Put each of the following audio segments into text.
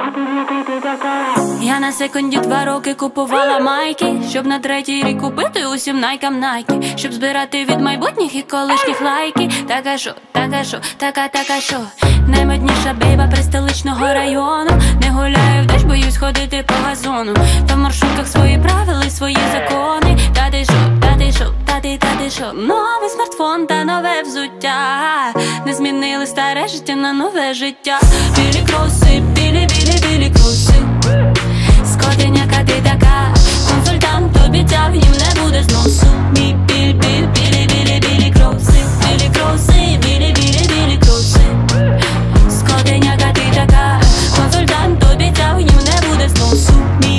Я на секунді 2 роки купувала майки, щоб на 3-й рік купити усім найкам найки, щоб збирати від майбутніх і колишніх лайки. Така шо, така шо, така шо. Наймодніша бейба престоличного району. Не гуляю в дощ, боюсь ходити по газону. Та в маршрутках свої правила і свої закони. Та ти шо, та ти шо, та ти шо. Новий смартфон та нове взуття не змінили старе життя на нове життя. Білі кроси, білі кроси. Скотиняка ти така, консультант обіцяв, їм не буде зносу. Білі кроси, білі кроси, білі кроси. Скотиняка ти така, консультант обіцяв, їм не буде зносу.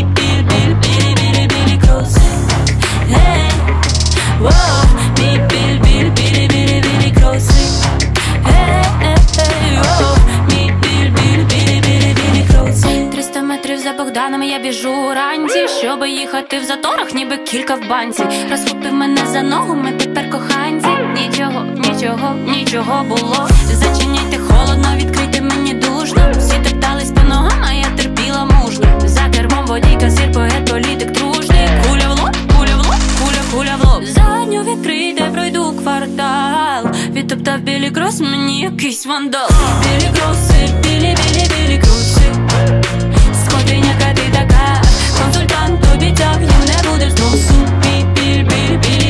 Білі кроси. Hey, wow, білі кроси. Hey, wow, білі кроси. 300 метрів за Богданом я біжу уранці, щоб їхати в заторах, ніби кілька в банці. Розхопив мене за ногу, ми тепер коханці. Нічого було. Зачиняйте холодно, відкрийте мені душно. Всі топтались по ногам, а я терпіла мужньо. За кермом водійка, сир, поет, політик трушний. Куля в лоб, куля в лоб. Задню відкрийте, пройду квартал. Відтоптав білі крос, мені якийсь вандал. Білі кроси, білі кроси. Скотиняка ти така, консультант обіцяв, їм не буде зносу. Білі